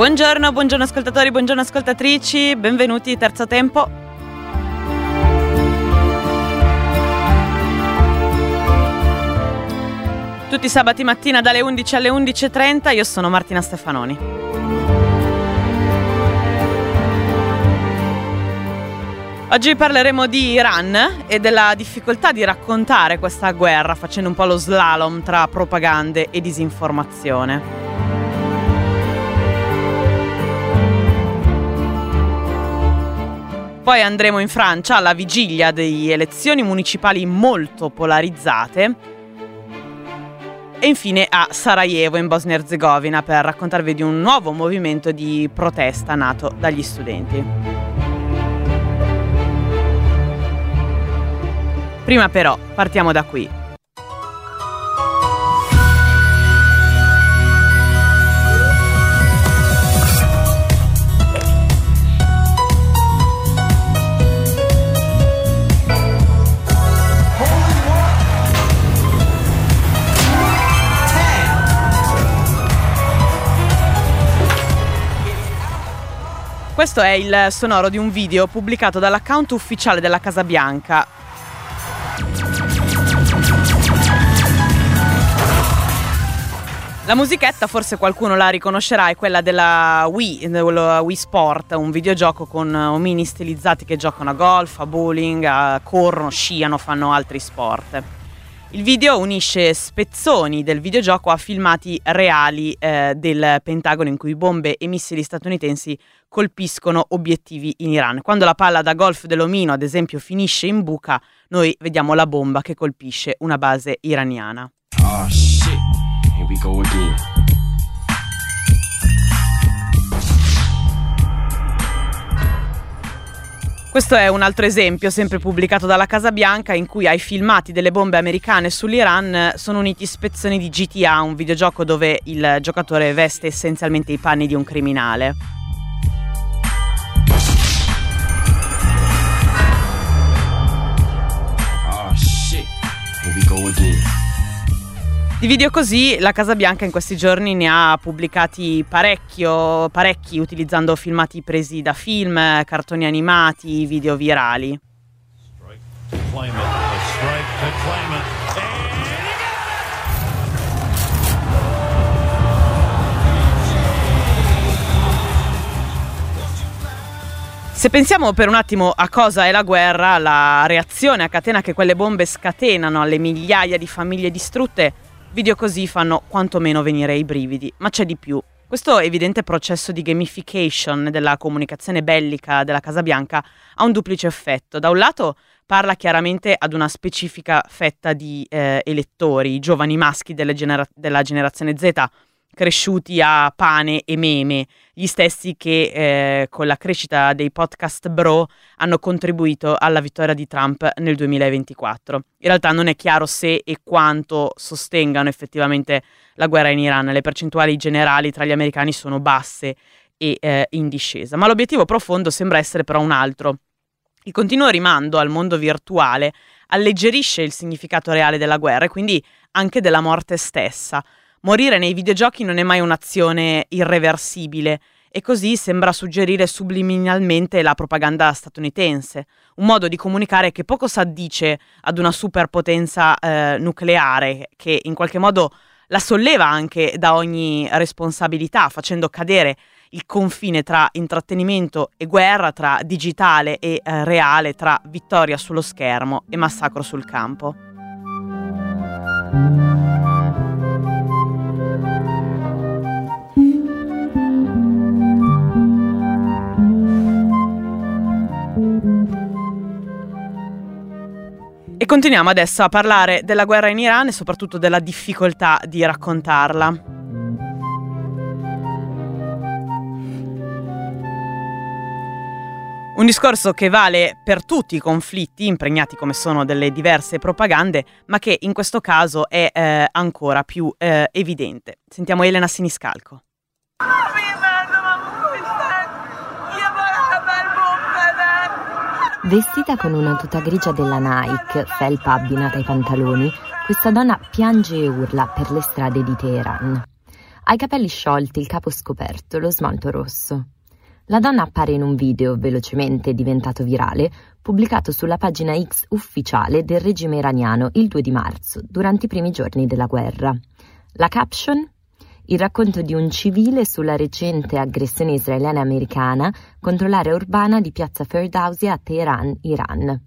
Buongiorno ascoltatori, buongiorno ascoltatrici, benvenuti Terzo Tempo. Tutti i sabati mattina dalle 11 alle 11.30, io sono Martina Stefanoni. Oggi parleremo di Iran e della difficoltà di raccontare questa guerra facendo un po' lo slalom tra propagande e disinformazione. Poi andremo in Francia alla vigilia di elezioni municipali molto polarizzate e infine a Sarajevo in Bosnia-Erzegovina per raccontarvi di un nuovo movimento di protesta nato dagli studenti. Prima però partiamo da qui. Questo è il sonoro di un video pubblicato dall'account ufficiale della Casa Bianca. La musichetta, forse qualcuno la riconoscerà, è quella della Wii Sport, un videogioco con omini stilizzati che giocano a golf, a bowling, corrono, sciano, fanno altri sport. Il video unisce spezzoni del videogioco a filmati reali del Pentagono in cui bombe e missili statunitensi colpiscono obiettivi in Iran. Quando la palla da golf dell'omino, ad esempio, finisce in buca, noi vediamo la bomba che colpisce una base iraniana. Oh shit, here we go again. Questo è un altro esempio, sempre pubblicato dalla Casa Bianca, in cui ai filmati delle bombe americane sull'Iran sono uniti spezzoni di GTA, un videogioco dove il giocatore veste essenzialmente i panni di un criminale. Oh shit, here we go again. Di video così la Casa Bianca in questi giorni ne ha pubblicati parecchi utilizzando filmati presi da film, cartoni animati, video virali. Se pensiamo per un attimo a cosa è la guerra, la reazione a catena che quelle bombe scatenano alle migliaia di famiglie distrutte, video così fanno quantomeno venire i brividi, ma c'è di più. Questo evidente processo di gamification della comunicazione bellica della Casa Bianca ha un duplice effetto. Da un lato parla chiaramente ad una specifica fetta di elettori, i giovani maschi della generazione Z, cresciuti a pane e meme, gli stessi che con la crescita dei podcast bro hanno contribuito alla vittoria di Trump nel 2024. In realtà non è chiaro se e quanto sostengano effettivamente la guerra in Iran, le percentuali generali tra gli americani sono basse e in discesa, ma l'obiettivo profondo sembra essere però un altro. Il continuo rimando al mondo virtuale alleggerisce il significato reale della guerra e quindi anche della morte stessa. Morire nei videogiochi non è mai un'azione irreversibile e così sembra suggerire subliminalmente la propaganda statunitense, un modo di comunicare che poco s'addice ad una superpotenza nucleare che in qualche modo la solleva anche da ogni responsabilità, facendo cadere il confine tra intrattenimento e guerra, tra digitale e reale, tra vittoria sullo schermo e massacro sul campo. E continuiamo adesso a parlare della guerra in Iran e soprattutto della difficoltà di raccontarla. Un discorso che vale per tutti i conflitti, impregnati come sono delle diverse propagande, ma che in questo caso è ancora più evidente. Sentiamo Elena Siniscalco. Vestita con una tuta grigia della Nike, felpa abbinata ai pantaloni, questa donna piange e urla per le strade di Teheran. Ha i capelli sciolti, il capo scoperto, lo smalto rosso. La donna appare in un video, velocemente diventato virale, pubblicato sulla pagina X ufficiale del regime iraniano il 2 di marzo, durante i primi giorni della guerra. La caption? Il racconto di un civile sulla recente aggressione israeliana e americana contro l'area urbana di piazza Ferdowsi a Teheran, Iran.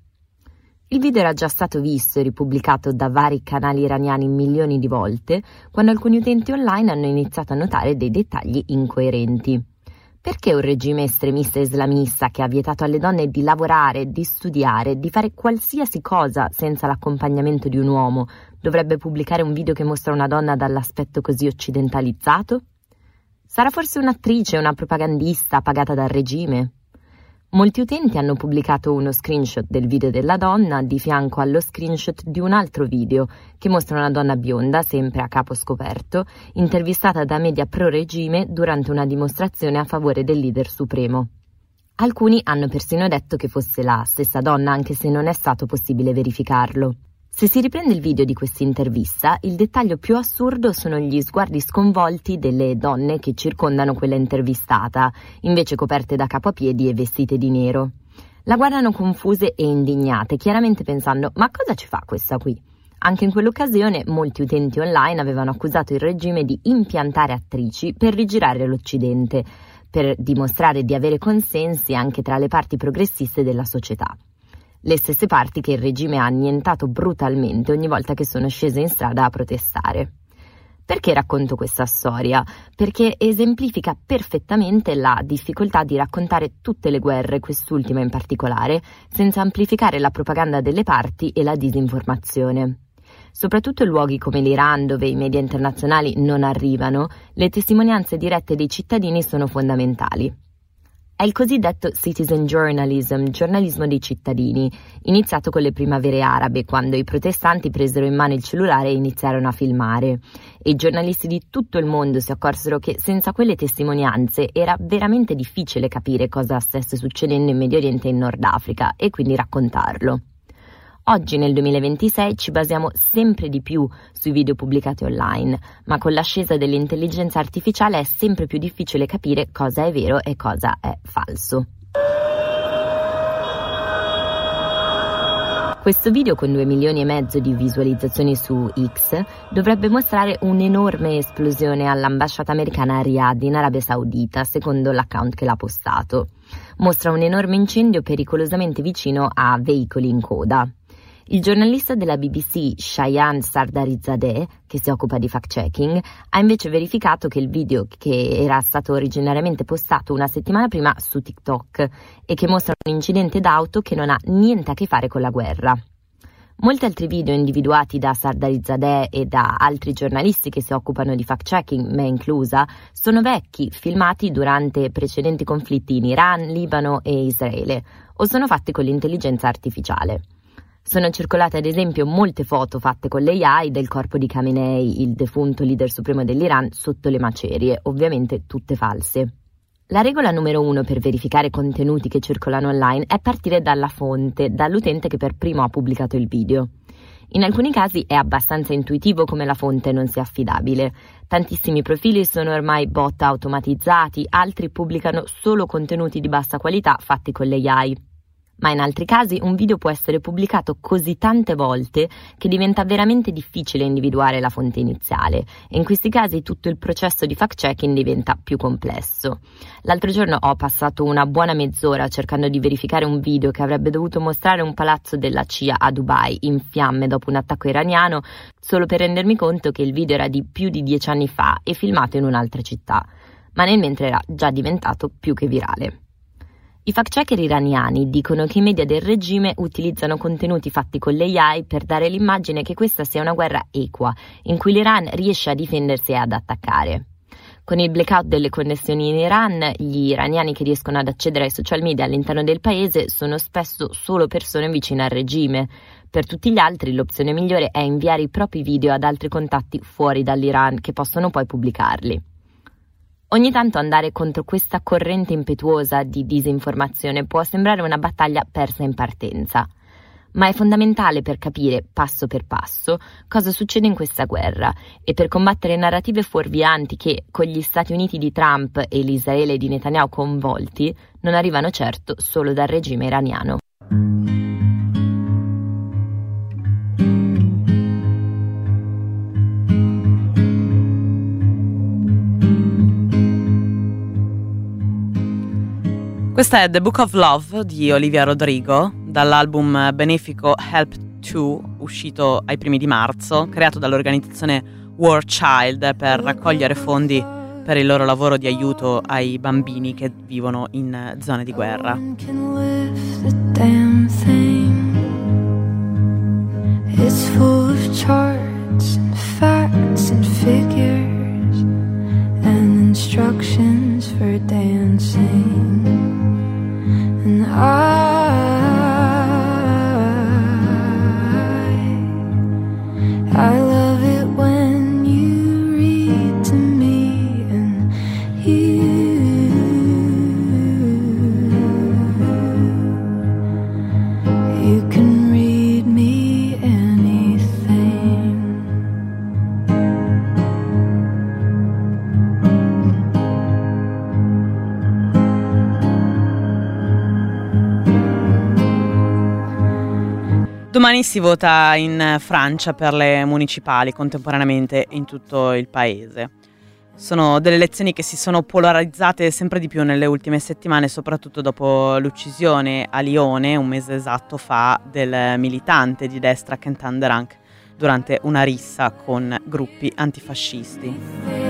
Il video era già stato visto e ripubblicato da vari canali iraniani milioni di volte, quando alcuni utenti online hanno iniziato a notare dei dettagli incoerenti. Perché un regime estremista islamista che ha vietato alle donne di lavorare, di studiare, di fare qualsiasi cosa senza l'accompagnamento di un uomo dovrebbe pubblicare un video che mostra una donna dall'aspetto così occidentalizzato? Sarà forse un'attrice, una propagandista pagata dal regime? Molti utenti hanno pubblicato uno screenshot del video della donna di fianco allo screenshot di un altro video che mostra una donna bionda, sempre a capo scoperto, intervistata da media pro-regime durante una dimostrazione a favore del leader supremo. Alcuni hanno persino detto che fosse la stessa donna, anche se non è stato possibile verificarlo. Se si riprende il video di questa intervista, il dettaglio più assurdo sono gli sguardi sconvolti delle donne che circondano quella intervistata, invece coperte da capo a piedi e vestite di nero. La guardano confuse e indignate, chiaramente pensando «ma cosa ci fa questa qui?». Anche in quell'occasione molti utenti online avevano accusato il regime di impiantare attrici per rigirare l'Occidente, per dimostrare di avere consensi anche tra le parti progressiste della società. Le stesse parti che il regime ha annientato brutalmente ogni volta che sono scese in strada a protestare. Perché racconto questa storia? Perché esemplifica perfettamente la difficoltà di raccontare tutte le guerre, quest'ultima in particolare, senza amplificare la propaganda delle parti e la disinformazione. Soprattutto in luoghi come l'Iran, dove i media internazionali non arrivano, le testimonianze dirette dei cittadini sono fondamentali. È il cosiddetto citizen journalism, giornalismo dei cittadini, iniziato con le primavere arabe, quando i protestanti presero in mano il cellulare e iniziarono a filmare. E i giornalisti di tutto il mondo si accorsero che senza quelle testimonianze era veramente difficile capire cosa stesse succedendo in Medio Oriente e in Nord Africa, e quindi raccontarlo. Oggi, nel 2026, ci basiamo sempre di più sui video pubblicati online, ma con l'ascesa dell'intelligenza artificiale è sempre più difficile capire cosa è vero e cosa è falso. Questo video, con 2,5 milioni di visualizzazioni su X, dovrebbe mostrare un'enorme esplosione all'ambasciata americana a Riyadh, in Arabia Saudita, secondo l'account che l'ha postato. Mostra un enorme incendio pericolosamente vicino a veicoli in coda. Il giornalista della BBC, Shayan Sardarizadeh, che si occupa di fact-checking, ha invece verificato che il video, che era stato originariamente postato una settimana prima su TikTok e che mostra un incidente d'auto che non ha niente a che fare con la guerra. Molti altri video individuati da Sardarizadeh e da altri giornalisti che si occupano di fact-checking, me inclusa, sono vecchi, filmati durante precedenti conflitti in Iran, Libano e Israele, o sono fatti con l'intelligenza artificiale. Sono circolate ad esempio molte foto fatte con l'AI del corpo di Khamenei, il defunto leader supremo dell'Iran, sotto le macerie, ovviamente tutte false. La regola numero 1 per verificare contenuti che circolano online è partire dalla fonte, dall'utente che per primo ha pubblicato il video. In alcuni casi è abbastanza intuitivo come la fonte non sia affidabile. Tantissimi profili sono ormai bot automatizzati, altri pubblicano solo contenuti di bassa qualità fatti con l'AI. Ma in altri casi un video può essere pubblicato così tante volte che diventa veramente difficile individuare la fonte iniziale, e in questi casi tutto il processo di fact-checking diventa più complesso. L'altro giorno ho passato una buona mezz'ora cercando di verificare un video che avrebbe dovuto mostrare un palazzo della CIA a Dubai in fiamme dopo un attacco iraniano, solo per rendermi conto che il video era di più di 10 anni fa e filmato in un'altra città, ma nel mentre era già diventato più che virale. I fact-checker iraniani dicono che i media del regime utilizzano contenuti fatti con l'AI per dare l'immagine che questa sia una guerra equa, in cui l'Iran riesce a difendersi e ad attaccare. Con il blackout delle connessioni in Iran, gli iraniani che riescono ad accedere ai social media all'interno del paese sono spesso solo persone vicine al regime. Per tutti gli altri l'opzione migliore è inviare i propri video ad altri contatti fuori dall'Iran, che possono poi pubblicarli. Ogni tanto andare contro questa corrente impetuosa di disinformazione può sembrare una battaglia persa in partenza. ma è fondamentale per capire, passo per passo, cosa succede in questa guerra e per combattere narrative fuorvianti che, con gli Stati Uniti di Trump e l'Israele di Netanyahu coinvolti, non arrivano certo solo dal regime iraniano. Questa è The Book of Love di Olivia Rodrigo, dall'album benefico Help To, uscito ai primi di marzo, creato dall'organizzazione War Child per raccogliere fondi per il loro lavoro di aiuto ai bambini che vivono in zone di guerra. It's full of charts and facts and figures and instructions for dancing. And I love it when you read to me and you can read me anything. Domani si vota in Francia per le municipali contemporaneamente in tutto il paese. Sono delle elezioni che si sono polarizzate sempre di più nelle ultime settimane, soprattutto dopo l'uccisione a Lione, un mese esatto fa, del militante di destra Quentin Deranc durante una rissa con gruppi antifascisti.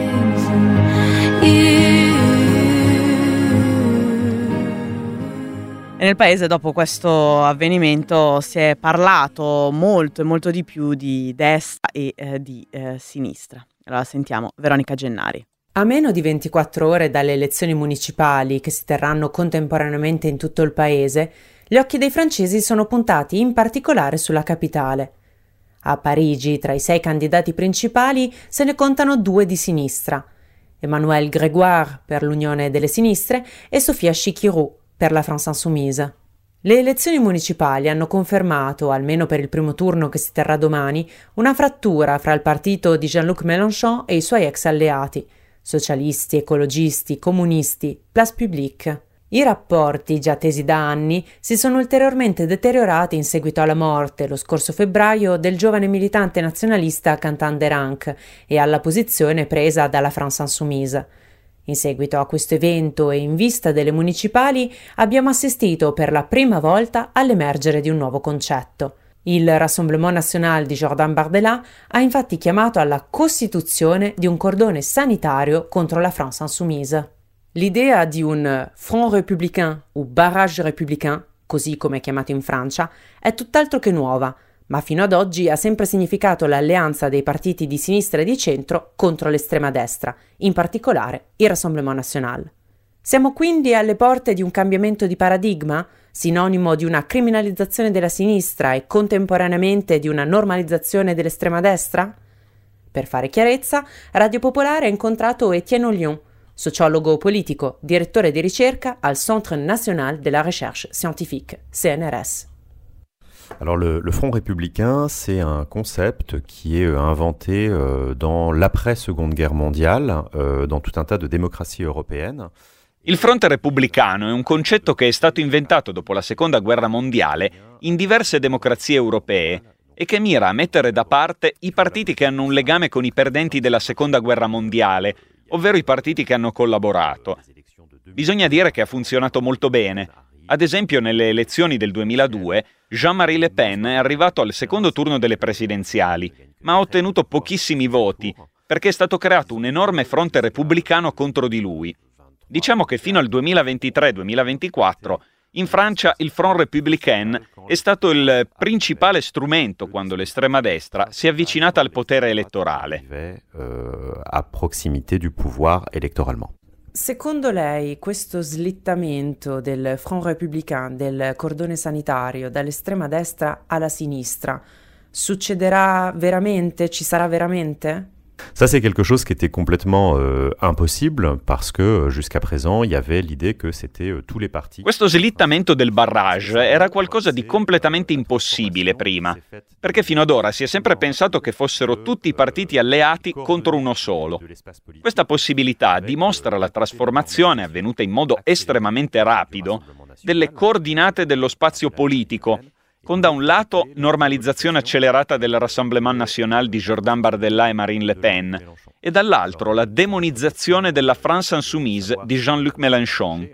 E nel paese dopo questo avvenimento si è parlato molto e molto di più di destra e di sinistra. Allora sentiamo Veronica Gennari. A meno di 24 ore dalle elezioni municipali che si terranno contemporaneamente in tutto il paese, gli occhi dei francesi sono puntati in particolare sulla capitale. A Parigi, tra i 6 candidati principali, se ne contano 2 di sinistra: Emmanuel Grégoire per l'Unione delle Sinistre e Sophia Chikirou per la France Insoumise. Le elezioni municipali hanno confermato, almeno per il primo turno che si terrà domani, una frattura fra il partito di Jean-Luc Mélenchon e i suoi ex alleati, socialisti, ecologisti, comunisti, Place Publique. I rapporti, già tesi da anni, si sono ulteriormente deteriorati in seguito alla morte, lo scorso febbraio, del giovane militante nazionalista Quentin Deranc e alla posizione presa dalla France Insoumise. In seguito a questo evento e in vista delle municipali abbiamo assistito per la prima volta all'emergere di un nuovo concetto. Il Rassemblement National di Jordan Bardella ha infatti chiamato alla costituzione di un cordone sanitario contro la France Insoumise. L'idea di un Front Républicain o Barrage Républicain, così come è chiamato in Francia, è tutt'altro che nuova, ma fino ad oggi ha sempre significato l'alleanza dei partiti di sinistra e di centro contro l'estrema destra, in particolare il Rassemblement National. Siamo quindi alle porte di un cambiamento di paradigma, sinonimo di una criminalizzazione della sinistra e contemporaneamente di una normalizzazione dell'estrema destra? Per fare chiarezza, Radio Popolare ha incontrato Étienne Ollion, sociologo politico, direttore di ricerca al Centre National de la Recherche Scientifique, CNRS. Alors le Front républicain, c'est un concept qui est inventé dans l'après-Seconde Guerre mondiale, dans tout un tas de démocraties européennes. Il fronte repubblicano è un concetto che è stato inventato dopo la Seconda Guerra mondiale in diverse democrazie europee e che mira a mettere da parte i partiti che hanno un legame con i perdenti della Seconda Guerra mondiale, ovvero i partiti che hanno collaborato. Bisogna dire che ha funzionato molto bene. Ad esempio, nelle elezioni del 2002, Jean-Marie Le Pen è arrivato al secondo turno delle presidenziali, ma ha ottenuto pochissimi voti, perché è stato creato un enorme fronte repubblicano contro di lui. Diciamo che fino al 2023-2024, in Francia il Front Républicain è stato il principale strumento quando l'estrema destra si è avvicinata al potere elettorale. A proximité du pouvoir électoralement. Secondo lei questo slittamento del Front Républicain, del cordone sanitario, dall'estrema destra alla sinistra, succederà veramente? Ci sarà veramente? Ça, c'est quelque chose qui était complètement impossible parce que jusqu'à présent, il y avait l'idée que c'était tous les partis. Questo slittamento del barrage era qualcosa di completamente impossibile prima, perché fino ad ora si è sempre pensato che fossero tutti i partiti alleati contro uno solo. Questa possibilità dimostra la trasformazione avvenuta in modo estremamente rapido delle coordinate dello spazio politico, con da un lato normalizzazione accelerata del Rassemblement National di Jordan Bardella e Marine Le Pen e dall'altro la demonizzazione della France Insoumise di Jean-Luc Mélenchon.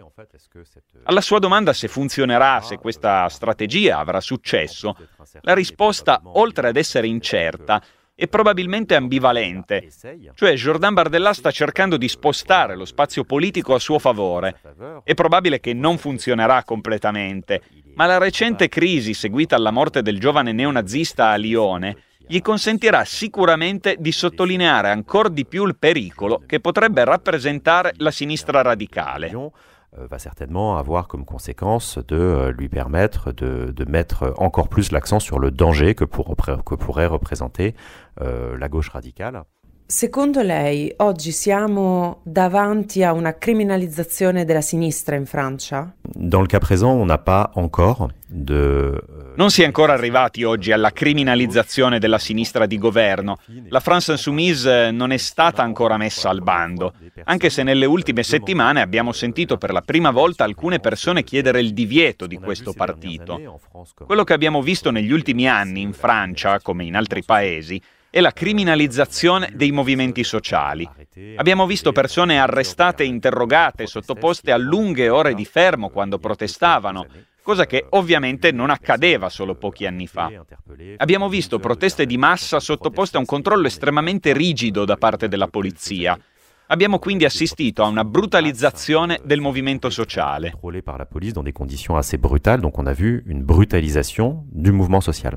Alla sua domanda se funzionerà, se questa strategia avrà successo, la risposta, oltre ad essere incerta, è probabilmente ambivalente, cioè Jordan Bardella sta cercando di spostare lo spazio politico a suo favore. È probabile che non funzionerà completamente, ma la recente crisi seguita alla morte del giovane neonazista a Lione gli consentirà sicuramente di sottolineare ancora di più il pericolo che potrebbe rappresentare la sinistra radicale. Va certainement avoir comme conséquence de lui permettre de mettre encore plus l'accent sur le danger que pourrait représenter la gauche radicale. Secondo lei, oggi siamo davanti a una criminalizzazione della sinistra in Francia? Dans le cas présent, on n'a pas encore de... Non si è ancora arrivati oggi alla criminalizzazione della sinistra di governo. La France Insoumise non è stata ancora messa al bando, anche se nelle ultime settimane abbiamo sentito per la prima volta alcune persone chiedere il divieto di questo partito. Quello che abbiamo visto negli ultimi anni in Francia, come in altri paesi, è la criminalizzazione dei movimenti sociali. Abbiamo visto persone arrestate e interrogate, sottoposte a lunghe ore di fermo quando protestavano, cosa che ovviamente non accadeva solo pochi anni fa. Abbiamo visto proteste di massa sottoposte a un controllo estremamente rigido da parte della polizia. Abbiamo quindi assistito a una brutalizzazione del movimento sociale. Contrôlé par la police dans des conditions assez brutales, donc on a vu une brutalisation du mouvement social.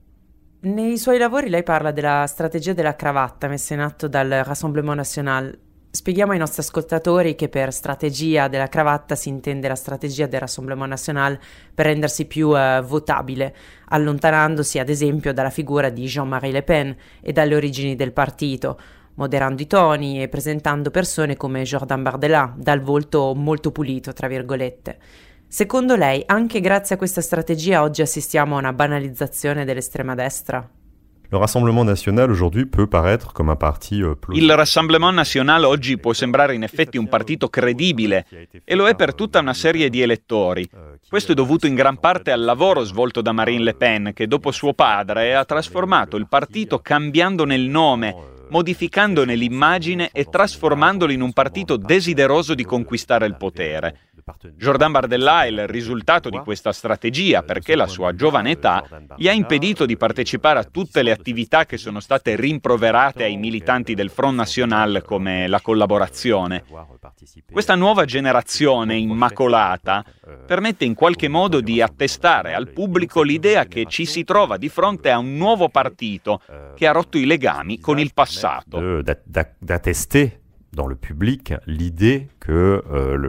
Nei suoi lavori lei parla della strategia della cravatta messa in atto dal Rassemblement National. Spieghiamo ai nostri ascoltatori che per strategia della cravatta si intende la strategia del Rassemblement National per rendersi più votabile, allontanandosi ad esempio dalla figura di Jean-Marie Le Pen e dalle origini del partito, moderando i toni e presentando persone come Jordan Bardella, dal volto molto pulito, tra virgolette. Secondo lei, anche grazie a questa strategia oggi assistiamo a una banalizzazione dell'estrema destra? Le Rassemblement National aujourd'hui peut paraître comme un parti Il Rassemblement National oggi può sembrare in effetti un partito credibile e lo è per tutta una serie di elettori. Questo è dovuto in gran parte al lavoro svolto da Marine Le Pen, che dopo suo padre ha trasformato il partito cambiandone il nome, modificandone l'immagine e trasformandolo in un partito desideroso di conquistare il potere. Jordan Bardella è il risultato di questa strategia perché la sua giovane età gli ha impedito di partecipare a tutte le attività che sono state rimproverate ai militanti del Front National come la collaborazione. Questa nuova generazione immacolata permette in qualche modo di attestare al pubblico l'idea che ci si trova di fronte a un nuovo partito che ha rotto i legami con il passato. D'attester dans le public l'idée que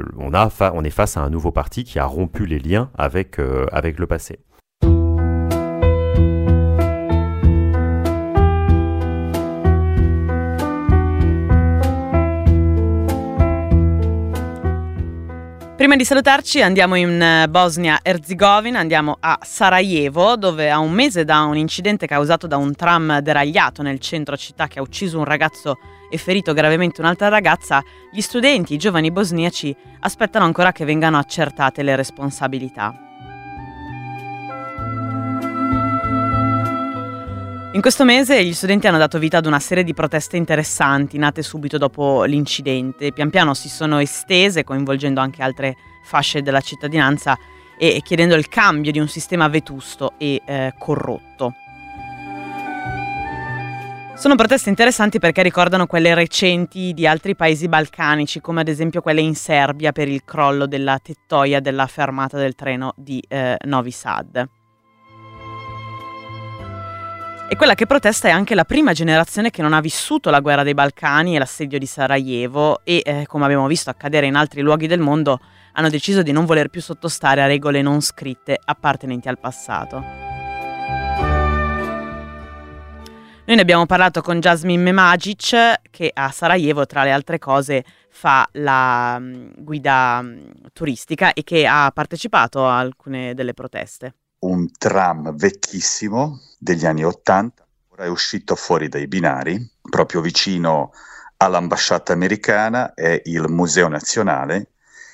on est face à un nouveau parti qui a rompu les liens avec le passé. Prima di salutarci andiamo in Bosnia-Erzegovina, andiamo a Sarajevo, dove a un mese da un incidente causato da un tram deragliato nel centro città che ha ucciso un ragazzo e ferito gravemente un'altra ragazza, gli studenti, i giovani bosniaci, aspettano ancora che vengano accertate le responsabilità. In questo mese gli studenti hanno dato vita ad una serie di proteste interessanti, nate subito dopo l'incidente. Pian piano si sono estese, coinvolgendo anche altre fasce della cittadinanza e chiedendo il cambio di un sistema vetusto e corrotto. Sono proteste interessanti perché ricordano quelle recenti di altri paesi balcanici, come ad esempio quelle in Serbia per il crollo della tettoia della fermata del treno di Novi Sad. E quella che protesta è anche la prima generazione che non ha vissuto la guerra dei Balcani e l'assedio di Sarajevo e, come abbiamo visto accadere in altri luoghi del mondo, hanno deciso di non voler più sottostare a regole non scritte appartenenti al passato. Noi ne abbiamo parlato con Jasmine Memagic, che a Sarajevo, tra le altre cose, fa la guida turistica e che ha partecipato a alcune delle proteste. Un tram vecchissimo degli anni '80, ora è uscito fuori dai binari, proprio vicino all'ambasciata americana, è il Museo Nazionale,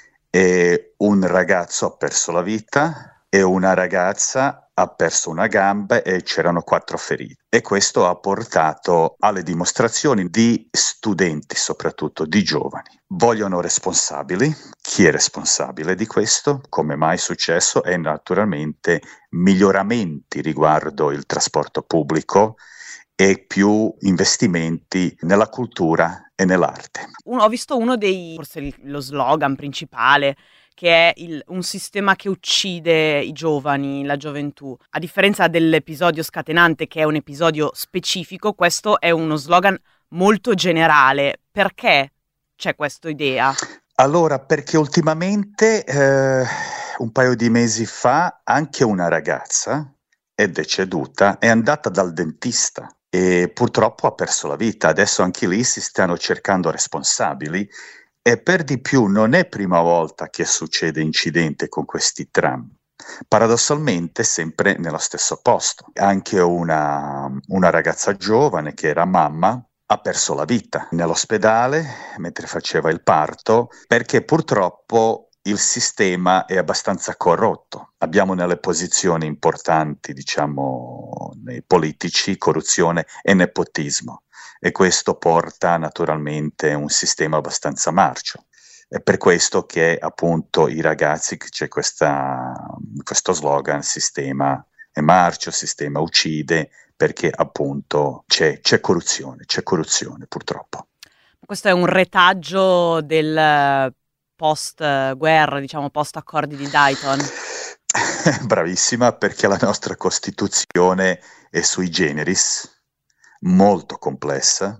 e un ragazzo ha perso la vita e una ragazza ha perso una gamba e c'erano 4 feriti. E questo ha portato alle dimostrazioni di studenti, soprattutto di giovani. Vogliono responsabili. Chi è responsabile di questo? Come mai è successo? E naturalmente miglioramenti riguardo il trasporto pubblico e più investimenti nella cultura e nell'arte. Ho visto uno dei, forse lo slogan principale, che è un sistema che uccide i giovani, la gioventù. A differenza dell'episodio scatenante, che è un episodio specifico, questo è uno slogan molto generale. Perché c'è questa idea? Allora, perché ultimamente, un paio di mesi fa, anche una ragazza è deceduta, è andata dal dentista e purtroppo ha perso la vita. Adesso anche lì si stanno cercando responsabili. E per di più non è prima volta che succede incidente con questi tram, paradossalmente sempre nello stesso posto. Anche una ragazza giovane che era mamma ha perso la vita nell'ospedale mentre faceva il parto, perché purtroppo il sistema è abbastanza corrotto. Abbiamo nelle posizioni importanti, diciamo, nei politici, corruzione e nepotismo. E questo porta naturalmente a un sistema abbastanza marcio. È per questo che appunto i ragazzi, c'è questo slogan, sistema è marcio, sistema uccide, perché appunto c'è corruzione purtroppo. Questo è un retaggio del post-guerra, diciamo post-accordi di Dayton. Bravissima, perché la nostra Costituzione è sui generis, molto complessa.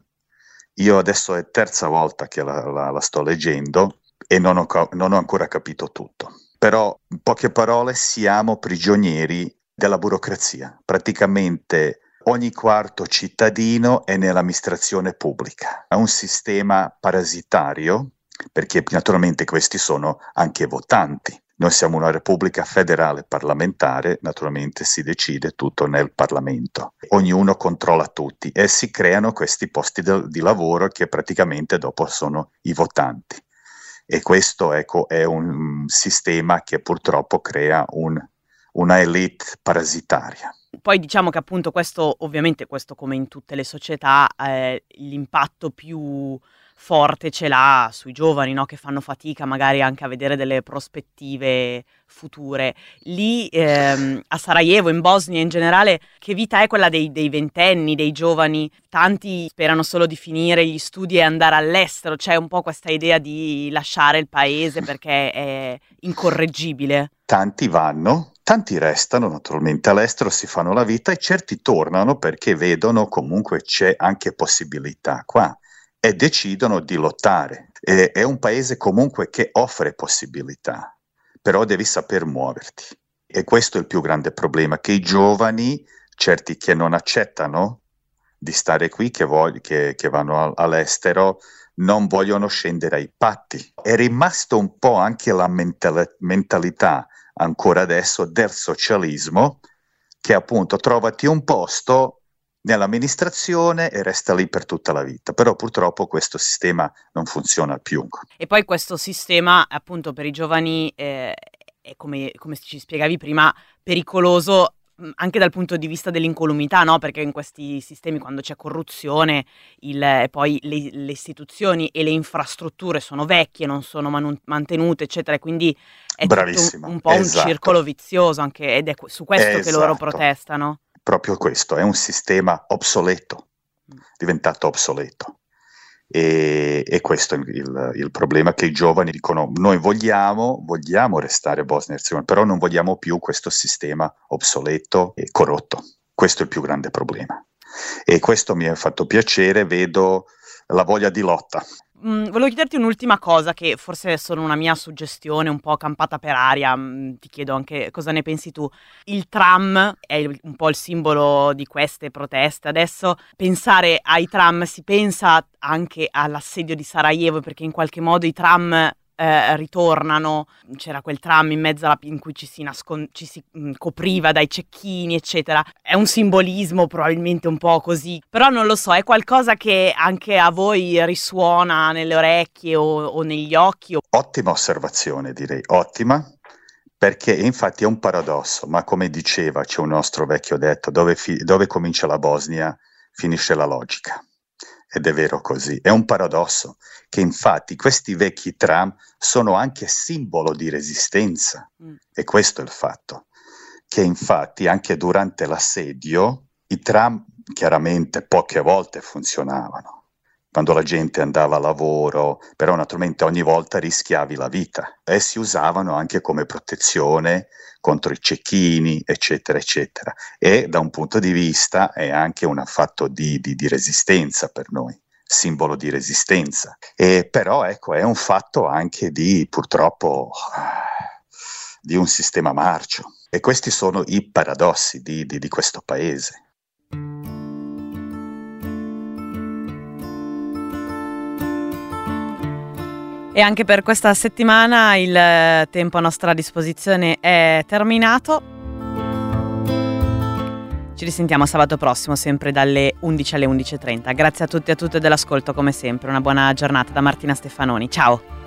Io adesso è terza volta che la sto leggendo e non ho ancora capito tutto. Però, in poche parole, siamo prigionieri della burocrazia. Praticamente ogni quarto cittadino è nell'amministrazione pubblica. È un sistema parasitario, perché naturalmente questi sono anche votanti. Noi siamo una repubblica federale parlamentare, naturalmente si decide tutto nel Parlamento. Ognuno controlla tutti e si creano questi posti di lavoro che praticamente dopo sono i votanti. E questo, ecco, è un sistema che purtroppo crea una elite parasitaria. Poi diciamo che appunto questo, ovviamente questo come in tutte le società, l'impatto più forte ce l'ha sui giovani, no? Che fanno fatica magari anche a vedere delle prospettive future. Lì a Sarajevo, in Bosnia in generale, che vita è quella dei ventenni, dei giovani? Tanti sperano solo di finire gli studi e andare all'estero, c'è un po' questa idea di lasciare il paese perché è incorreggibile. Tanti vanno, tanti restano naturalmente all'estero, si fanno la vita e certi tornano perché vedono comunque c'è anche possibilità qua. E decidono di lottare. È un paese comunque che offre possibilità, però devi saper muoverti. E questo è il più grande problema, che i giovani, certi che non accettano di stare qui, che vanno all'estero, non vogliono scendere ai patti. È rimasto un po' anche la mentalità, ancora adesso, del socialismo, che appunto trovati un posto nell'amministrazione e resta lì per tutta la vita, però purtroppo questo sistema non funziona più. E poi questo sistema appunto per i giovani è come ci spiegavi prima pericoloso anche dal punto di vista dell'incolumità, no? Perché in questi sistemi quando c'è corruzione poi le istituzioni e le infrastrutture sono vecchie, non sono mantenute eccetera, e quindi è tutto un po' esatto. Un circolo vizioso anche, ed è su questo esatto. Che loro protestano. Proprio questo, è un sistema obsoleto, diventato obsoleto. E questo è il problema, che i giovani dicono: noi vogliamo restare Bosnia e Herzegovina, però non vogliamo più questo sistema obsoleto e corrotto. Questo è il più grande problema. E questo mi ha fatto piacere, vedo la voglia di lotta. volevo chiederti un'ultima cosa, che forse è solo una mia suggestione un po' campata per aria, ti chiedo anche cosa ne pensi tu. Il tram è un po' il simbolo di queste proteste. Adesso pensare ai tram, si pensa anche all'assedio di Sarajevo, perché in qualche modo i tram ritornano. C'era quel tram in mezzo in cui ci si copriva dai cecchini, eccetera. È un simbolismo probabilmente un po' così, però non lo so, è qualcosa che anche a voi risuona nelle orecchie o negli occhi? Ottima osservazione, direi, ottima, perché infatti è un paradosso, ma come diceva, c'è un nostro vecchio detto, dove comincia la Bosnia finisce la logica. Ed è vero così, è un paradosso che infatti questi vecchi tram sono anche simbolo di resistenza, e questo è il fatto, che infatti anche durante l'assedio i tram chiaramente poche volte funzionavano, quando la gente andava a lavoro, però naturalmente ogni volta rischiavi la vita, e si usavano anche come protezione contro i cecchini, eccetera, eccetera. E da un punto di vista è anche un fatto di resistenza per noi, simbolo di resistenza. E però ecco, è un fatto anche purtroppo, di un sistema marcio. E questi sono i paradossi di questo paese. E anche per questa settimana il tempo a nostra disposizione è terminato. Ci risentiamo sabato prossimo, sempre dalle 11 alle 11:30. Grazie a tutti e a tutte dell'ascolto, come sempre. Una buona giornata da Martina Stefanoni. Ciao!